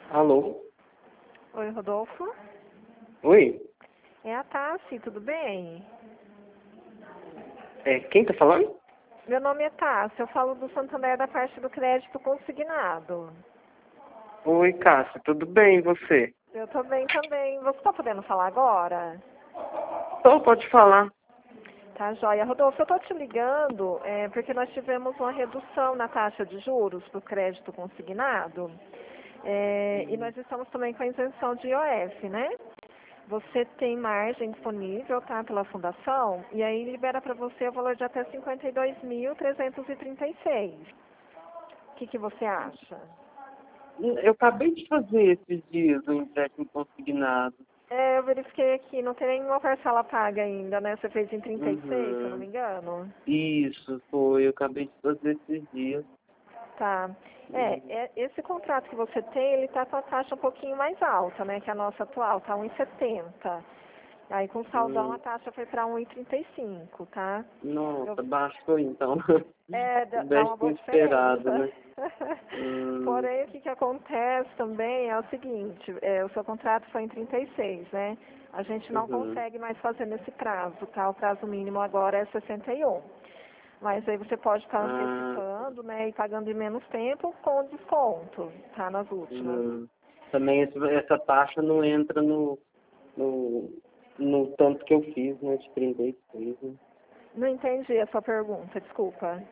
Alô? Oi, Rodolfo. Oi? É a Tassi, tudo bem? Quem tá falando? Meu nome é Tassi, eu falo do Santander da parte do crédito consignado. Oi, Cássia, tudo bem e você? Eu tô bem também. Você tá podendo falar agora? Então, pode falar. Tá, joia. Rodolfo, eu tô te ligando porque nós tivemos uma redução na taxa de juros para o crédito consignado. E nós estamos também com a isenção de IOF, né? Você tem margem disponível, tá, pela fundação, e aí libera para você o valor de até 52.336. O que você acha? Eu acabei de fazer esses dias um empréstimo consignado. Eu verifiquei aqui, não tem nenhuma parcela paga ainda, né? Você fez em 36, se eu não me Uhum. engano. Isso, foi. Eu acabei de fazer esses dias. Tá. Esse contrato que você tem, ele tá com a taxa um pouquinho mais alta, né? Que a nossa atual, tá 1,70. Aí com o saldão a Hum. taxa foi para 1,35, tá? Eu Nossa, baixou então. Dá uma Bem boa esperado, diferença. né? Hum. Porém, o que acontece também é o seguinte, o seu contrato foi em 36, né? A gente não Uhum. consegue mais fazer nesse prazo, tá? O prazo mínimo agora é 61. Mas aí você pode estar Ah, antecipando, né? E pagando em menos tempo com desconto, tá? Nas últimas. também essa taxa não entra no, no tanto que eu fiz, né? De 36, né? Não entendi a sua pergunta, desculpa.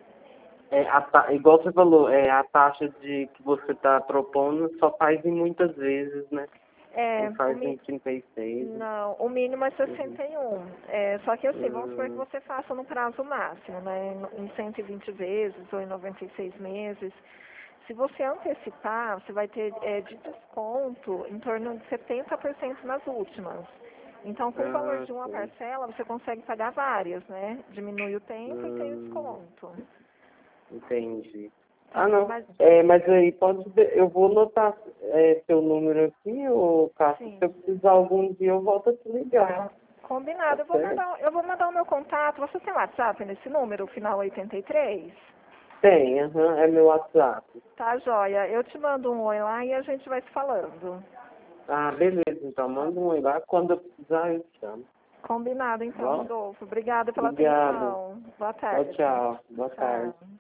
Igual você falou, a taxa que você está propondo só faz em muitas vezes, né? É, Não faz em 36. Né? Não, o mínimo é Uhum. 61. Só que assim, vamos supor que Hum, você faça no prazo máximo, né? Em 120 vezes ou em 96 meses. Se você antecipar, você vai ter de desconto em torno de 70% nas últimas. Então, com o valor de uma sim. parcela, você consegue pagar várias, né? Diminui o tempo e tem o Hum, desconto. entendi. Ah, Tá, não. mas Mas aí eu vou anotar seu número aqui, ô Cássio. Se sim. eu precisar algum dia, eu volto a te ligar. Tá Combinado. certo? Eu vou mandar o meu contato. Você tem WhatsApp nesse número, final 83? Tem, aham, é meu WhatsApp. Tá, joia. Eu te mando um oi lá e a gente vai se falando. Ah, beleza, então Tá. manda um oi lá. Quando eu precisar, eu te chamo. Combinado Tá então, bom? Rodolfo. Obrigada pela Obrigado. atenção. Boa Tchau, tarde. tchau. Boa tarde. Tchau.